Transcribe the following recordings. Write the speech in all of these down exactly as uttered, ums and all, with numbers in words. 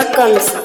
कौन सा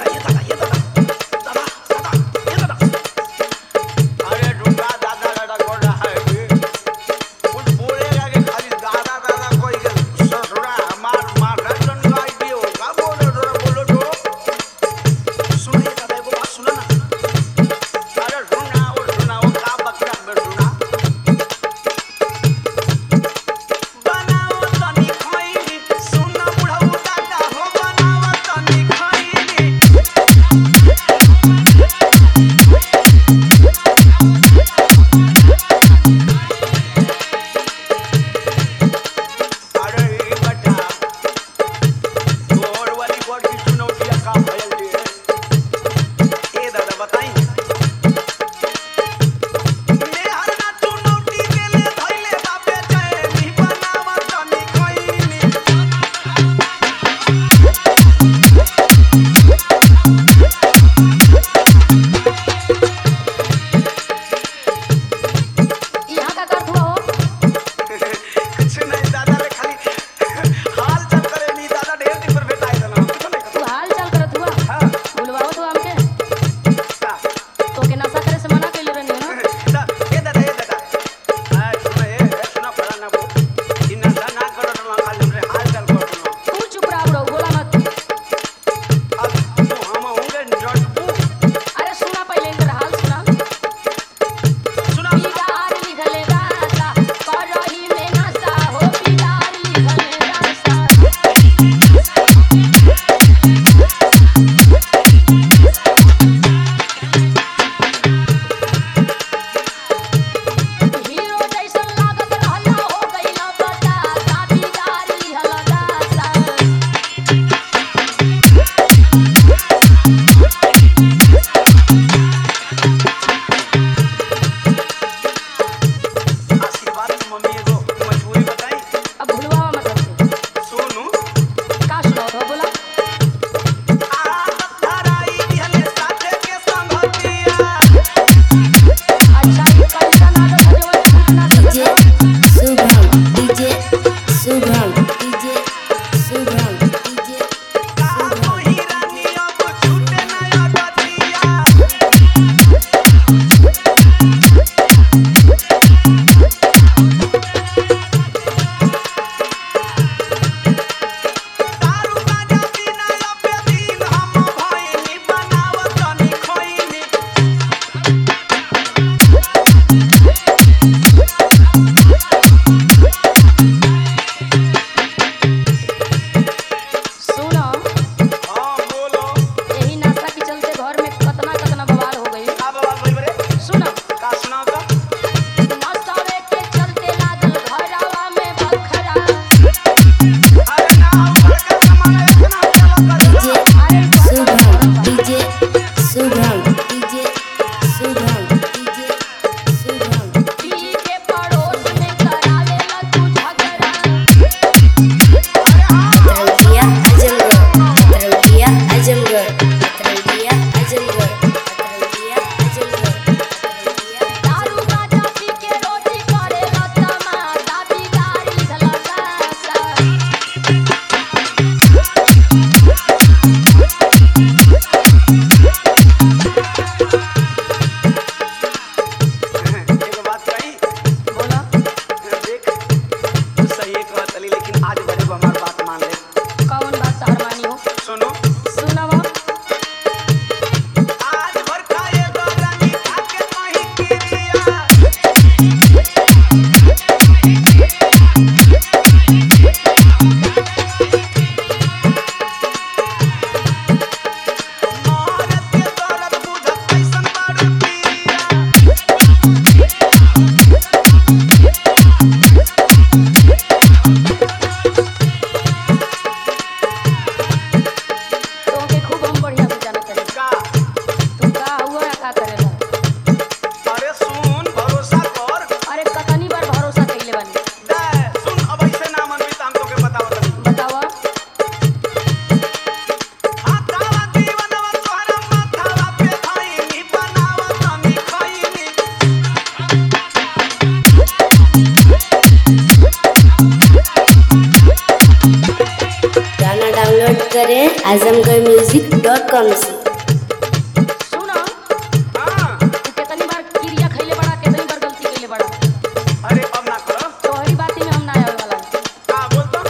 करें आजमगढ़ म्यूजिक डॉट कम से सुनो हां तू कितनी बार क्रिया खइले बड़ा कितनी बार गलती कइले बड़ा अरे अब ना करो तोहरी बात में हम ना आवे वाला का बोल तो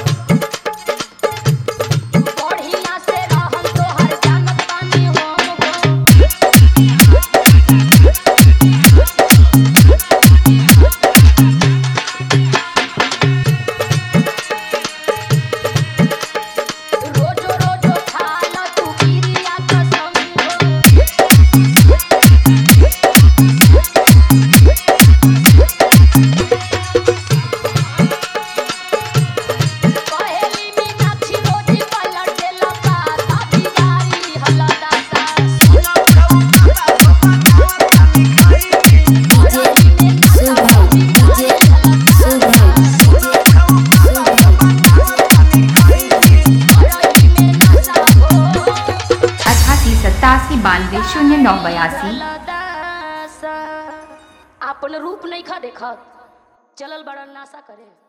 बढ़िया से रहम तोहर जानत बानी हम रोजो रोजो खाला तू क्रिया कसम पहेली मीनाक्षी रोजी पलटे लगा दादी गारी हलदासा डीजे शुभम डीजे शुभम अठासी सत्तासी बानवे शून्य नौ बयासी। अपन रूप नहीं खा देखत चलल बड़ा नासा करे।